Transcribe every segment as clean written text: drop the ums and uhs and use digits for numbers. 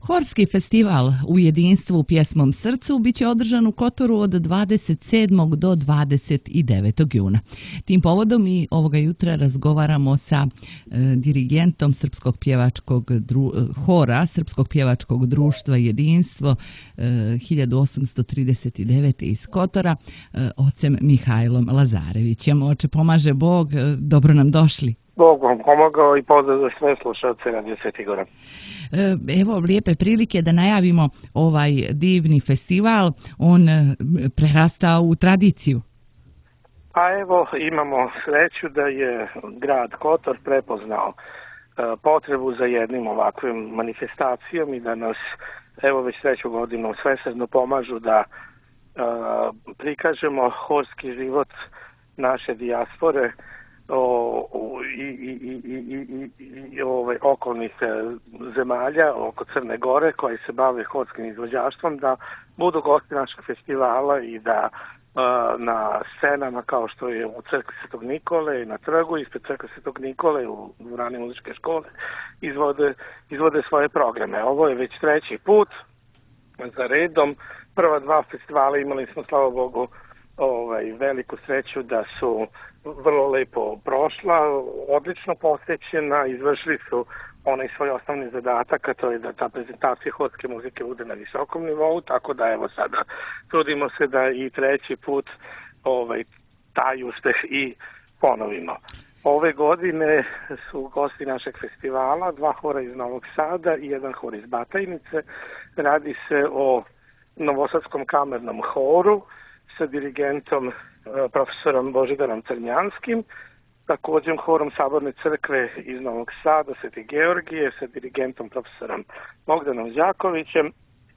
Horski festival u jedinstvu pjesmom srcu biće održan u Kotoru od 27. do 29. juna. Tim povodom mi ovoga jutra razgovaramo sa dirigentom Srpskog pjevačkog hora Srpskog pjevačkog društva Jedinstvo 1839. iz Kotora, ocem Mihajlom Lazarevićem. Oče, pomaže Bog, dobro nam došli. Bog vam pomogao i pozdrav za sve slušalce Radio Sveti Goran. Evo lijepe prilike da najavimo ovaj divni festival, on prerasta u tradiciju. Pa evo, imamo sreću da je grad Kotor prepoznao potrebu za jednim ovakvim manifestacijom i da nas, evo već treću godinu, svesrdno pomažu da prikažemo horski život naše dijaspore i okolnih zemalja oko Crne Gore koji se bave horskim izvođaštvom, da budu gosti našeg festivala i da na scenama kao što je u crkvi Svetog Nikole i na trgu ispred crkve Svetog Nikole u dvorani muzičke škole izvode svoje programe. Ovo je već treći put za redom. Prva dva festivala imali smo, slava Bogu, veliku sreću da su vrlo lepo prošla, odlično posvećena, izvršili su onaj svoj osnovni zadatak, a to je da ta prezentacija horske muzike bude na visokom nivou, tako da evo sada trudimo se da i treći put taj uspeh i ponovimo. Ove godine su gosti našeg festivala dva hora iz Novog Sada i jedan hor iz Batajnice. Radi se o Novosadskom kamernom horu sa dirigentom profesorom Božidarom Crnjanskim, također horom Saborne crkve iz Novog Sada, Sveti Georgije, sa dirigentom profesorom Bogdanom Đakovićem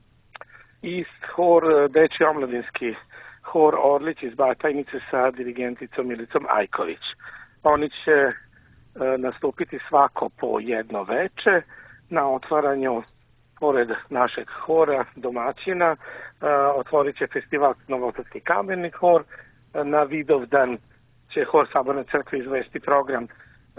i hor Dečji omladinski hor Orlić iz Batajnice sa dirigenticom Milicom Ajković. Oni će nastupiti svako po jedno veče na otvaranju. Pored našeg hora domaćina otvorit će festival Novosadski kamerni hor. Na Vidovdan će hor Saborne crkve izvesti program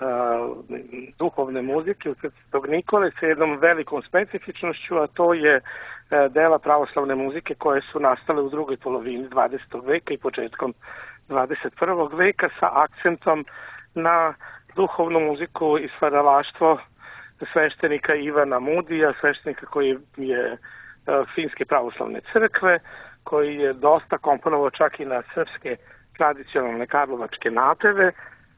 duhovne muzike u crkvi Svetog Nikole sa jednom velikom specifičnošću, a to je dela pravoslavne muzike koje su nastale u drugoj polovini 20. veka i početkom 21. veka sa akcentom na duhovnu muziku i stvaralaštvo sveštenika Ivana Mudija, sveštenika koji je Finske pravoslavne crkve, koji je dosta komponovao čak i na srpske tradicionalne karlovačke napeve.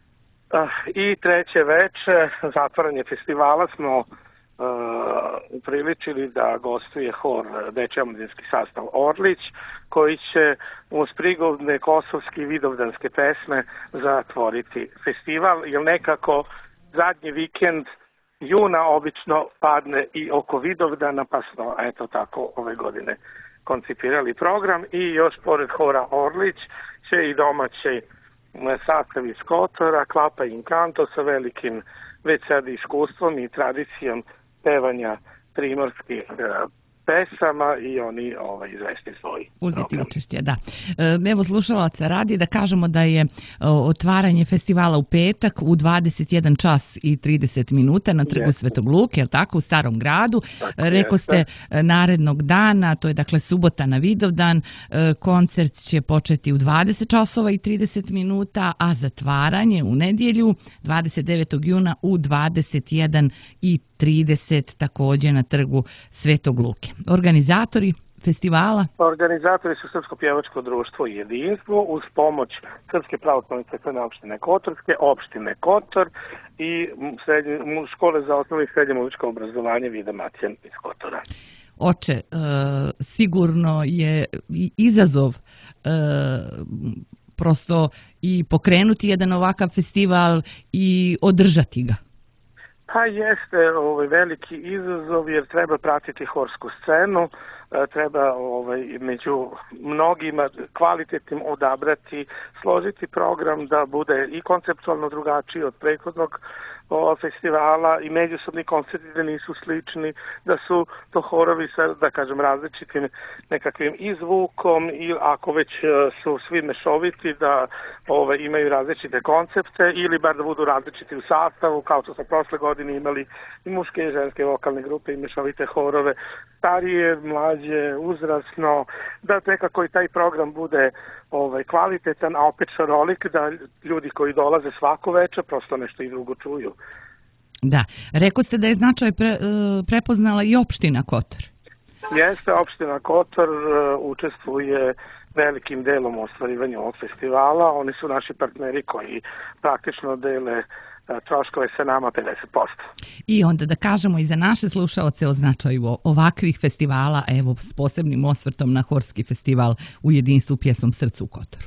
I treće veče, zatvaranje festivala, smo upriličili da gostuje hor Dečji omladinski sastav Orlić, koji će uz prigodne kosovske i vidovdanske pesme zatvoriti festival, jer nekako zadnji vikend juna obično padne i oko Vidovdana, pa smo eto tako ove godine koncipirali program. I još pored hora Orlić će i domaći sastav iz Kotora, Klapa i Inkanto sa velikim već sad iskustvom i tradicijom pevanja primorskih pesama i oni izvesti svoj uzeti učešće, da. Evo slušalaca radi da kažemo da je otvaranje festivala u petak u 21 čas i 30 minuta na trgu Svetog Luke, je tako, u Starom gradu. Rekao ste narednog dana, to je dakle subota na Vidovdan, koncert će početi u 20 časova i 30 minuta, a zatvaranje u nedjelju 29. juna u 21 i 30 također na trgu Svetog Luke. Organizatori festivala? Organizatori su Srpsko pjevačko društvo Jedinstvo uz pomoć Srpske pravoslavne crkvene opštine Kotorske, opštine Kotor i škole za osnovno i srednje muzičko obrazovanje Vida Matjan iz Kotora. Oče, sigurno je izazov prosto i pokrenuti jedan ovakav festival i održati ga. Pa jeste veliki izazov jer treba pratiti horsku scenu, treba među mnogima kvalitetnim odabrati, složiti program da bude i konceptualno drugačiji od prethodnog festivala i međusobni koncerti da nisu slični, da su to horovi sa, da kažem, različitim nekakvim izvukom i ako već su svi mešoviti da imaju različite koncepte ili bar da budu različiti u sastavu, kao što smo prošle godine imali i muške i ženske vokalne grupe i mešovite horove, starije, mlađe, uzrasno, da nekako i taj program bude kvalitetan, a opet šarolik, da ljudi koji dolaze svako večer prosto nešto i drugo čuju. Da, rekao ste da je značaj prepoznala i opština Kotor. Jeste, opština Kotor učestvuje velikim delom u ostvarivanju ovog festivala. Oni su naši partneri koji praktično dele troškove sa nama 50%. I onda da kažemo i za naše slušaoce o značaju ovakvih festivala, evo s posebnim osvrtom na Horski festival u jedinstvu pjesmom Srcu u Kotoru.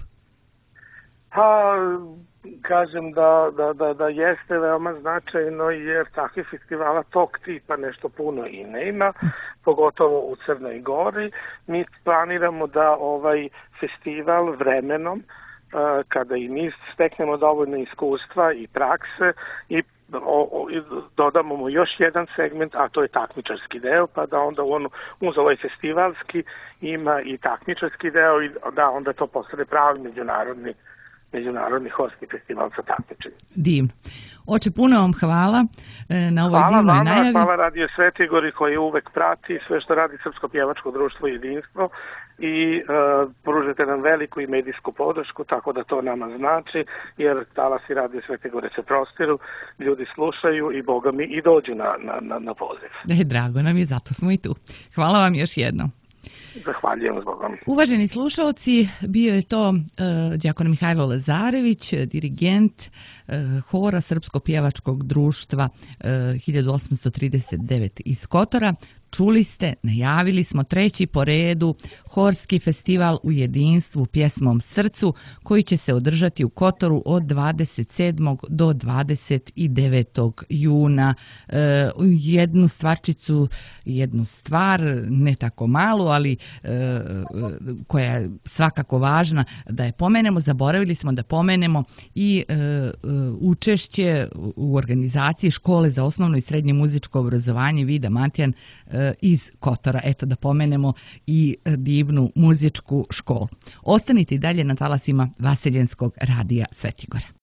Pa, kažem da jeste veoma značajno jer takvih festivala tog tipa nešto puno i nema, pogotovo u Crnoj Gori. Mi planiramo da ovaj festival vremenom, kada i mi steknemo dovoljno iskustva i prakse i dodamo mu još jedan segment, a to je takmičarski deo, pa da onda uz ovaj festivalski ima i takmičarski deo i da onda to postane pravi međunarodni horski festival sa takmičenjem. Divno. Oče, puno vam hvala na ovoj divnoj najavi. Hvala Radio Svetigori koji uvek prati sve što radi Srpsko pjevačko društvo Jedinstvo i pružite nam veliku i medijsku podršku, tako da to nama znači, jer talasi Radio Svetigore se prostiru, ljudi slušaju i Boga mi i dođu na poziv. Drago nam je, zato smo i tu. Hvala vam još jednom. Zahvaljujem zbogom. Uvaženi slušalci, bio je to đakon Mihajlo Lazarević, dirigent hora Srpsko pjevačkog društva 1839 iz Kotora. Čuli ste, najavili smo treći po redu Horski festival u jedinstvu pjesmom Srcu koji će se održati u Kotoru od 27. do 29. juna. Jednu stvar, ne tako malu, ali koja je svakako važna da je pomenemo, zaboravili smo da pomenemo i učešće u organizaciji škole za osnovno i srednje muzičko obrazovanje Vida Matjan iz Kotora. Eto da pomenemo i divnu muzičku školu. Ostanite i dalje na talasima Vaseljenskog radija Svetigora.